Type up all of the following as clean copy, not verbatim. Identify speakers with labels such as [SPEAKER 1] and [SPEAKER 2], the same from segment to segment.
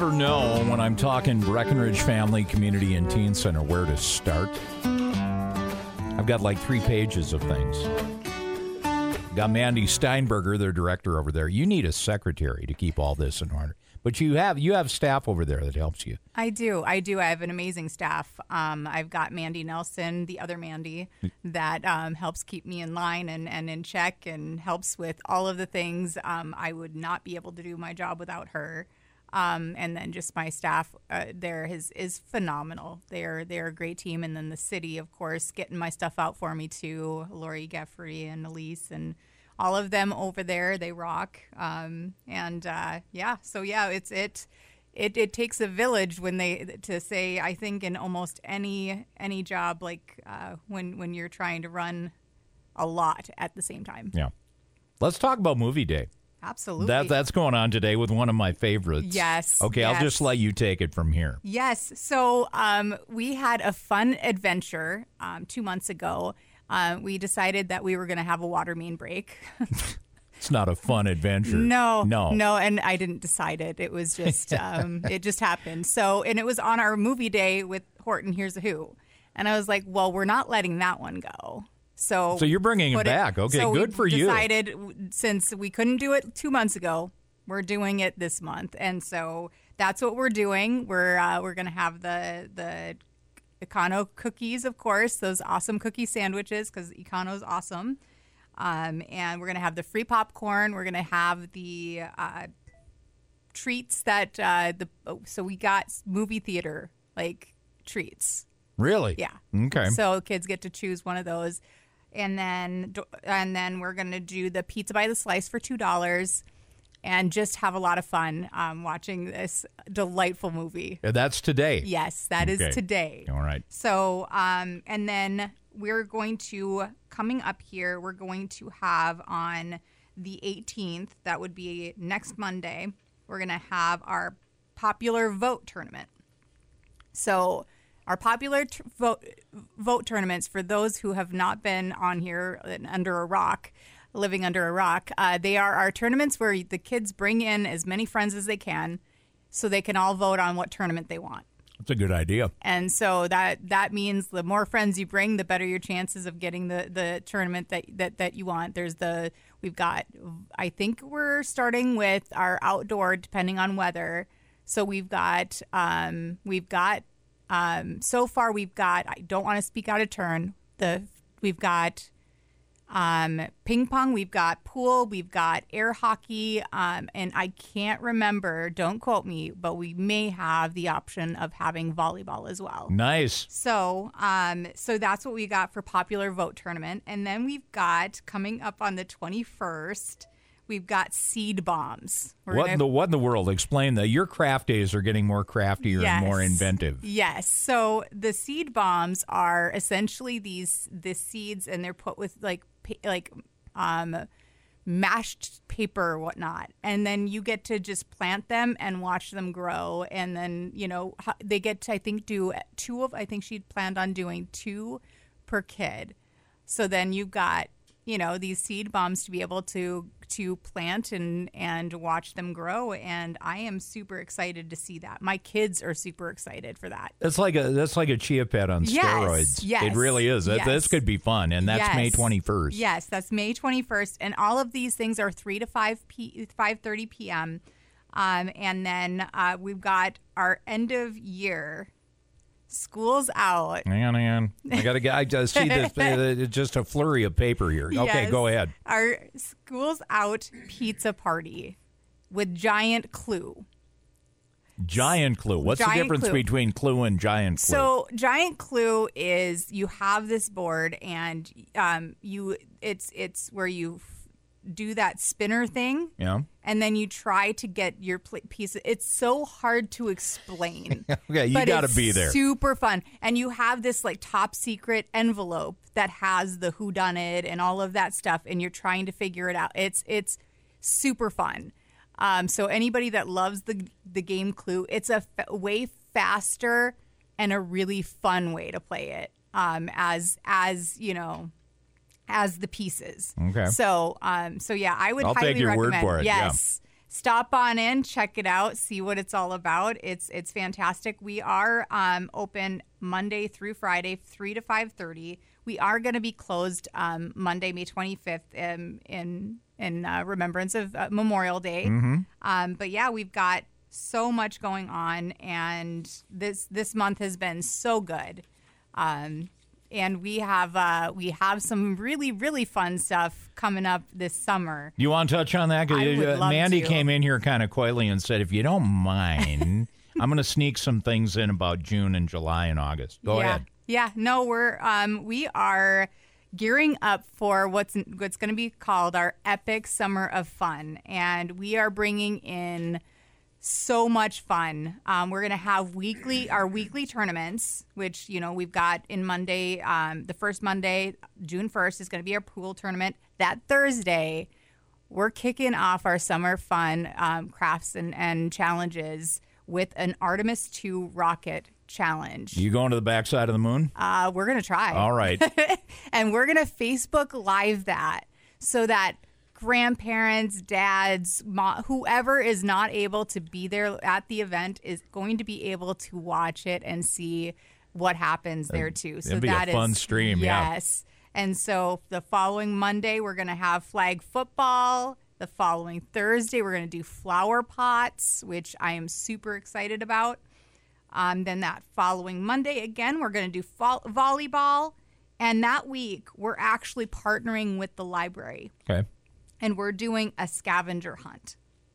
[SPEAKER 1] never know when I'm talking Breckenridge Family Community and Teen Center where to start. I've got like 3 pages of things. Got Mandy Steinberger, their director over there. You need a secretary to keep all this in order. But you have staff over there that helps you.
[SPEAKER 2] I do. I have an amazing staff. I've got Mandy Nelson, the other Mandy, that helps keep me in line and in check and helps with all of the things. I would not be able to do my job without her. And then just my staff there is phenomenal. They're a great team. And then the city, of course, getting my stuff out for me too. Lori Geffrey and Elise and all of them over there, they rock. It takes a village to say, I think, in almost any job, like when you're trying to run a lot at the same time.
[SPEAKER 1] Yeah. Let's talk about Movie Day.
[SPEAKER 2] Absolutely.
[SPEAKER 1] That's going on today with one of my favorites.
[SPEAKER 2] Yes.
[SPEAKER 1] Okay,
[SPEAKER 2] yes.
[SPEAKER 1] I'll just let you take it from here.
[SPEAKER 2] Yes. So we had a fun adventure 2 months ago. We decided that we were going to have a water main break.
[SPEAKER 1] It's not a fun adventure.
[SPEAKER 2] No, and I didn't decide it. It was just, it just happened. So, and it was on our movie day with Horton Hears a Who. And I was like, well, we're not letting that one go. So
[SPEAKER 1] you're bringing it back. Okay,
[SPEAKER 2] so
[SPEAKER 1] good for you.
[SPEAKER 2] We decided, since we couldn't do it 2 months ago, we're doing it this month. And so that's what we're doing. We're going to have the Econo cookies, of course, those awesome cookie sandwiches, because Econo's awesome. And we're going to have the free popcorn. We're going to have the treats that so we got movie theater like treats.
[SPEAKER 1] Really?
[SPEAKER 2] Yeah.
[SPEAKER 1] Okay.
[SPEAKER 2] So kids get to choose one of those. And then we're going to do the pizza by the slice for $2 and just have a lot of fun watching this delightful movie.
[SPEAKER 1] That's today.
[SPEAKER 2] Yes, that is today.
[SPEAKER 1] All right.
[SPEAKER 2] So, and then we're going to, coming up here, we're going to have on the 18th, that would be next Monday, we're going to have our popular vote tournament. So our popular vote tournaments, for those who have not been on here living under a rock, they are our tournaments where the kids bring in as many friends as they can so they can all vote on what tournament they want.
[SPEAKER 1] That's a good idea.
[SPEAKER 2] And so that means the more friends you bring, the better your chances of getting the tournament that you want. We've got, I think we're starting with our outdoor, depending on weather. So we've got, so far we've got, I don't want to speak out of turn. We've got ping pong, we've got pool, we've got air hockey, and I can't remember, don't quote me, but we may have the option of having volleyball as well.
[SPEAKER 1] Nice.
[SPEAKER 2] So that's what we got for popular vote tournament. And then we've got, coming up on the 21st, we've got seed bombs.
[SPEAKER 1] What in the world? Explain that. Your craft days are getting more craftier and more inventive.
[SPEAKER 2] Yes. So the seed bombs are essentially the seeds, and they're put with like mashed paper or whatnot, and then you get to just plant them and watch them grow. And then they get to, I think, do I think she planned on doing 2 per kid. So then you've got these seed bombs to be able to plant and watch them grow, and I am super excited to see that. My kids are super excited for that.
[SPEAKER 1] That's like a Chia Pet on steroids.
[SPEAKER 2] Yes,
[SPEAKER 1] it really is.
[SPEAKER 2] Yes.
[SPEAKER 1] This could be fun, and that's May 21st.
[SPEAKER 2] Yes, that's May 21st, and all of these things are 3 to 5:30 p.m. And then we've got our end of year. School's out.
[SPEAKER 1] Hang on. I just see this, just a flurry of paper here. Okay,
[SPEAKER 2] yes.
[SPEAKER 1] Go ahead.
[SPEAKER 2] Our School's out pizza party with Giant Clue.
[SPEAKER 1] Giant Clue. What's the difference between Clue and Giant Clue?
[SPEAKER 2] So Giant Clue is you have this board, and it's where you do that spinner thing.
[SPEAKER 1] Yeah.
[SPEAKER 2] And then you try to get your piece. It's so hard to explain.
[SPEAKER 1] Okay, you got to be there.
[SPEAKER 2] Super fun. And you have this like top secret envelope that has the whodunit and all of that stuff, and you're trying to figure it out. It's super fun. So anybody that loves the game Clue, it's a way faster and a really fun way to play it. As the pieces.
[SPEAKER 1] Okay.
[SPEAKER 2] So yeah, I would
[SPEAKER 1] I'll
[SPEAKER 2] highly
[SPEAKER 1] take your
[SPEAKER 2] recommend.
[SPEAKER 1] word for it.
[SPEAKER 2] Yes.
[SPEAKER 1] Yeah.
[SPEAKER 2] stop on in, check it out, see what it's all about. It's fantastic. We are open Monday through Friday, 3 to 5:30. We are going to be closed Monday, May 25th, in remembrance of Memorial Day. But yeah, we've got so much going on, and this month has been so good. And we have some really, really fun stuff coming up this summer.
[SPEAKER 1] You want to touch on that?
[SPEAKER 2] I would love
[SPEAKER 1] Mandy
[SPEAKER 2] to.
[SPEAKER 1] came in here kind of coyly and said, if you don't mind, I'm going to sneak some things in about June and July and August. Go ahead.
[SPEAKER 2] Yeah, no, we are gearing up for what's going to be called our Epic Summer of Fun, and we are bringing in so much fun. We're going to have our weekly tournaments, which, we've got in Monday. The first Monday, June 1st, is going to be our pool tournament. That Thursday, we're kicking off our summer fun crafts and challenges with an Artemis 2 rocket challenge.
[SPEAKER 1] You going to the backside of the moon?
[SPEAKER 2] We're going to try.
[SPEAKER 1] All right.
[SPEAKER 2] And we're going to Facebook Live that so that grandparents, dads, whoever is not able to be there at the event is going to be able to watch it and see what happens there too. So
[SPEAKER 1] It'd be a fun stream.
[SPEAKER 2] Yes. And so the following Monday, we're going to have flag football. The following Thursday, we're going to do flower pots, which I am super excited about. Then that following Monday, again, we're going to do volleyball. And that week, we're actually partnering with the library.
[SPEAKER 1] Okay.
[SPEAKER 2] And we're doing a scavenger hunt.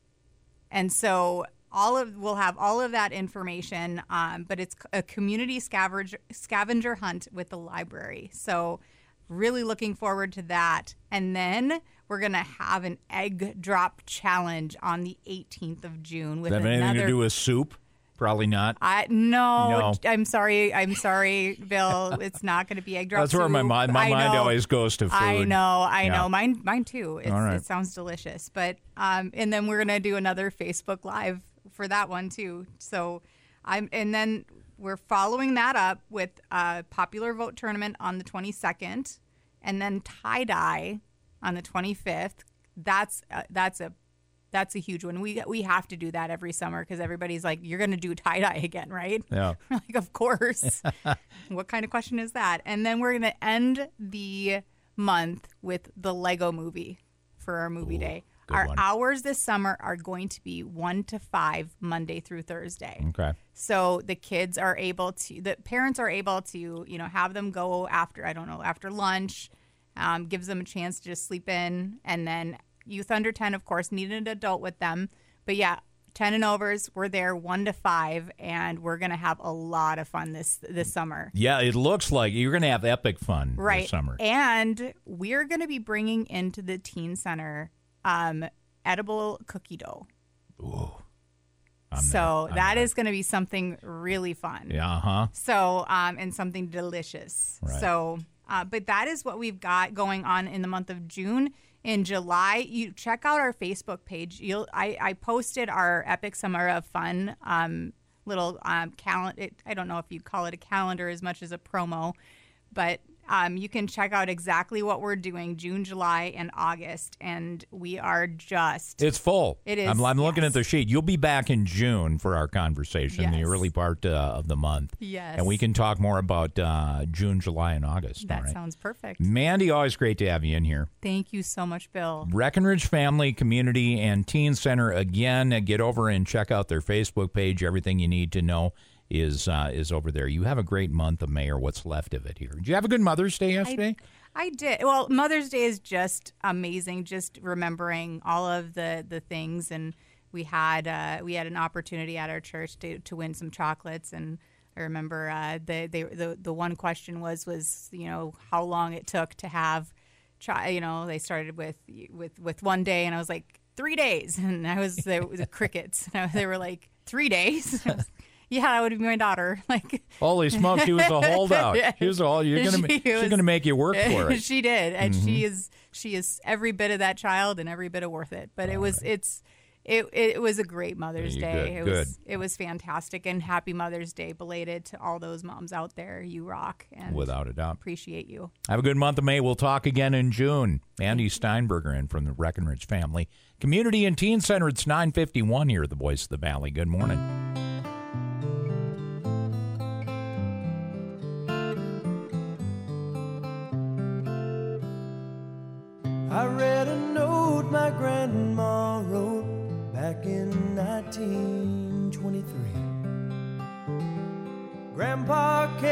[SPEAKER 2] And so we'll have all of that information, but it's a community scavenger hunt with the library. So really looking forward to that. And then we're going to have an egg drop challenge on the 18th of June.
[SPEAKER 1] Does that have anything to do with soup? Probably not.
[SPEAKER 2] No. I'm sorry, Bill. It's not going to be egg drop.
[SPEAKER 1] That's where my mind always goes to food.
[SPEAKER 2] I know.
[SPEAKER 1] Yeah.
[SPEAKER 2] Mine too.
[SPEAKER 1] All
[SPEAKER 2] It sounds delicious. But and then we're going to do another Facebook Live for that one too. So and then we're following that up with a popular vote tournament on the 22nd, and then tie dye on the 25th. That's a huge one. We have to do that every summer because everybody's like, you're going to do tie-dye again, right?
[SPEAKER 1] Yeah.
[SPEAKER 2] We're like, of course. What kind of question is that? And then we're going to end the month with the Lego movie for our movie day. Our hours this summer are going to be 1 to 5, Monday through Thursday.
[SPEAKER 1] Okay.
[SPEAKER 2] So the parents are able to, have them go after lunch, gives them a chance to just sleep in, and then youth under 10, of course, need an adult with them. But yeah, 10 and overs, we're there 1 to 5, and we're going to have a lot of fun this summer.
[SPEAKER 1] Yeah, it looks like you're going to have epic fun this summer.
[SPEAKER 2] And we're going to be bringing into the teen center edible cookie dough.
[SPEAKER 1] Ooh.
[SPEAKER 2] That is going to be something really fun.
[SPEAKER 1] Yeah, uh-huh.
[SPEAKER 2] So, and something delicious.
[SPEAKER 1] Right.
[SPEAKER 2] So, but that is what we've got going on in the month of June. In July, you check out our Facebook page. I posted our Epic Summer of Fun little calendar. I don't know if you'd call it a calendar as much as a promo, but you can check out exactly what we're doing June, July, and August, and we are just...
[SPEAKER 1] It's full.
[SPEAKER 2] It is.
[SPEAKER 1] I'm looking at the sheet. You'll be back in June for our conversation, the
[SPEAKER 2] Yes.
[SPEAKER 1] early part of the month.
[SPEAKER 2] Yes.
[SPEAKER 1] And we can talk more about June, July, and August.
[SPEAKER 2] That
[SPEAKER 1] all right?
[SPEAKER 2] sounds perfect.
[SPEAKER 1] Mandy, always great to have you in here.
[SPEAKER 2] Thank you so much, Bill.
[SPEAKER 1] Breckenridge Family, Community, and Teen Center. Again, get over and check out their Facebook page. Everything you need to know is over there. You have a great month of May, or what's left of it here. Did you have a good Mother's Day yesterday?
[SPEAKER 2] I did. Well, Mother's Day is just amazing. Just remembering all of the things, and we had an opportunity at our church to win some chocolates, and I remember the one question was how long it took to have. They started with 1 day, and I was like 3 days, and I was the crickets. And they were like 3 days. Yeah, that would be my daughter. Like,
[SPEAKER 1] holy smokes, she was a holdout. She was she's gonna make you work for it.
[SPEAKER 2] She did, and she is every bit of that child and every bit of worth it. But it's It was a great Mother's
[SPEAKER 1] You
[SPEAKER 2] Day.
[SPEAKER 1] good.
[SPEAKER 2] It was fantastic, and happy Mother's Day belated to all those moms out there. You rock, and
[SPEAKER 1] Without a doubt.
[SPEAKER 2] appreciate you.
[SPEAKER 1] Have a good month of May. We'll talk again in June. Andy Steinberger in from the Breckenridge Family Community and Teen Center. It's 9:51 here at the Voice of the Valley. Good morning.
[SPEAKER 3] I read a note my grandma wrote back in 1923. Grandpa